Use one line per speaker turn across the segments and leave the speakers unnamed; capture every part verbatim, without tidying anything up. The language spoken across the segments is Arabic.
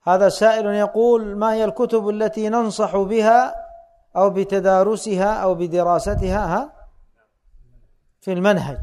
هذا سائل يقول: ما هي الكتب التي ننصح بها أو بتدارسها أو بدراستها ها في المنهج؟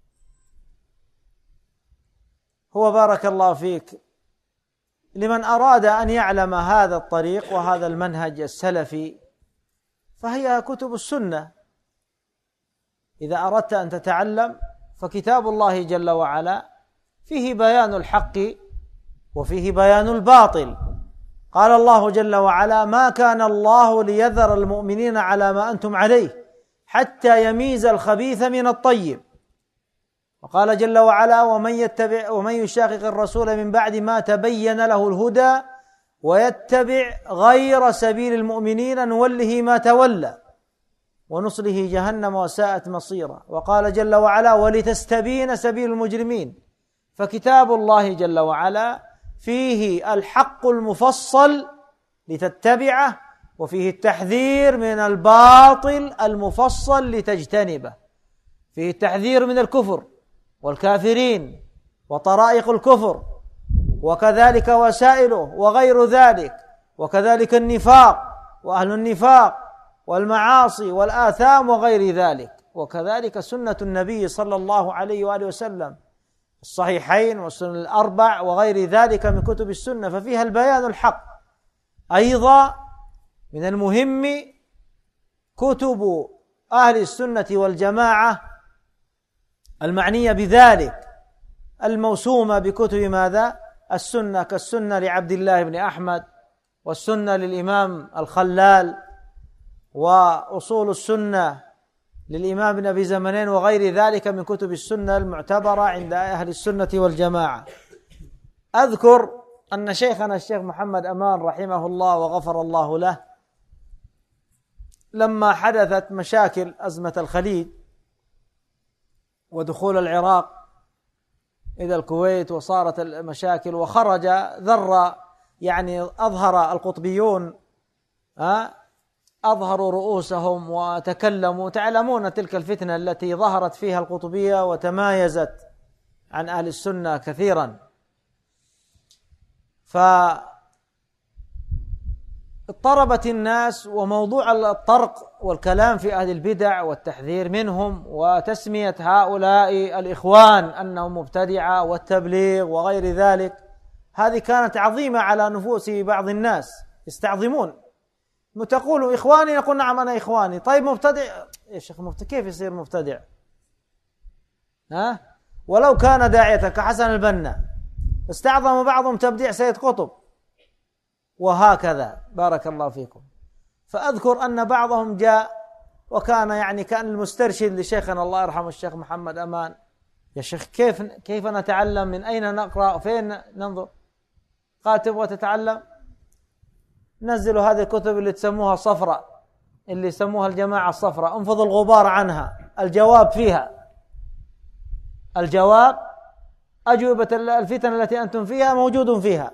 هو بارك الله فيك لمن أراد أن يعلم هذا الطريق وهذا المنهج السلفي فهي كتب السنة. إذا أردت أن تتعلم فكتاب الله جل وعلا فيه بيان الحق وفيه بيان الباطل. قال الله جل وعلا: ما كان الله ليذر المؤمنين على ما أنتم عليه حتى يميز الخبيث من الطيب. وقال جل وعلا: ومن يتبع ومن يشاقق الرسول من بعد ما تبين له الهدى ويتبع غير سبيل المؤمنين نوله ما تولى ونصله جهنم وساءت مصيرا. وقال جل وعلا: ولتستبين سبيل المجرمين. فكتاب الله جل وعلا فيه الحق المفصل لتتبعه، وفيه التحذير من الباطل المفصل لتجتنبه، فيه التحذير من الكفر والكافرين وطرائق الكفر وكذلك وسائله وغير ذلك، وكذلك النفاق وأهل النفاق والمعاصي والآثام وغير ذلك، وكذلك سنة النبي صلى الله عليه وآله وسلم الصحيحين والسنن الأربع وغير ذلك من كتب السنة، ففيها البيان الحق. أيضا من المهم كتب أهل السنة والجماعة المعنية بذلك الموسومة بكتب ماذا؟ السنة، كالسنة لعبد الله بن أحمد، والسنة للإمام الخلال، وأصول السنة للإمام ابن أبي زمنين وغير ذلك من كتب السنة المعتبرة عند أهل السنة والجماعة. أذكر أن شيخنا الشيخ محمد أمان رحمه الله وغفر الله له لما حدثت مشاكل أزمة الخليج ودخول العراق إلى الكويت وصارت المشاكل وخرج ذر يعني أظهر القطبيون أظهروا رؤوسهم وتكلموا. تعلمون تلك الفتنة التي ظهرت فيها القطبية وتمايزت عن أهل السنة كثيرا. فاضطربت الناس، وموضوع الطرق والكلام في أهل البدع والتحذير منهم وتسمية هؤلاء الإخوان أنهم مبتدعة والتبليغ وغير ذلك، هذه كانت عظيمة على نفوس بعض الناس يستعظمون. تقول إخواني، يقول نعم أنا إخواني. طيب مبتدع يا شيخ، مبتدع كيف يصير مبتدع؟ ها؟ ولو كان داعية كحسن البنا استعظم بعضهم تبديع سيد قطب، وهكذا بارك الله فيكم. فأذكر أن بعضهم جاء وكان يعني كان المسترشد لشيخنا الله يرحمه الشيخ محمد أمان: يا شيخ كيف كيف نتعلم؟ من أين نقرأ؟ فين ننظر؟ قال: تبغى تتعلم؟ نزلوا هذه الكتب اللي تسموها صفراء، اللي يسموها الجماعة الصفراء، انفض الغبار عنها. الجواب فيها، الجواب أجوبة الفتن التي أنتم فيها موجود فيها،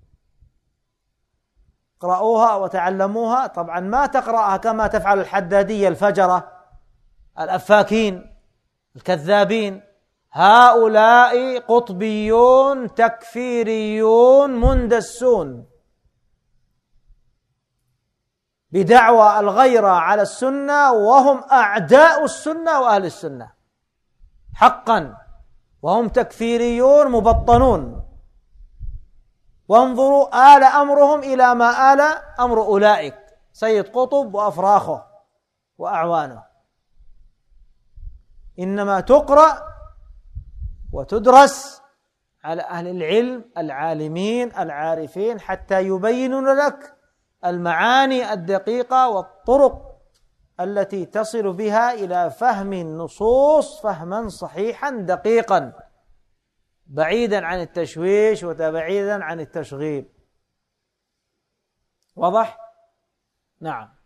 اقرأوها وتعلموها. طبعا ما تقرأها كما تفعل الحدادية الفجرة الأفاكين الكذابين. هؤلاء قطبيون تكفيريون مندسون بدعوى الغيرة على السنة، وهم أعداء السنة وأهل السنة حقا، وهم تكفيريون مبطنون. وانظروا آل أمرهم إلى ما آل أمر أولئك، سيد قطب وأفراخه وأعوانه. إنما تقرأ وتدرس على أهل العلم العالمين العارفين حتى يبينون لك المعاني الدقيقة والطرق التي تصل بها إلى فهم النصوص فهما صحيحا دقيقا، بعيدا عن التشويش وبعيدا عن التشغيل. واضح؟ نعم.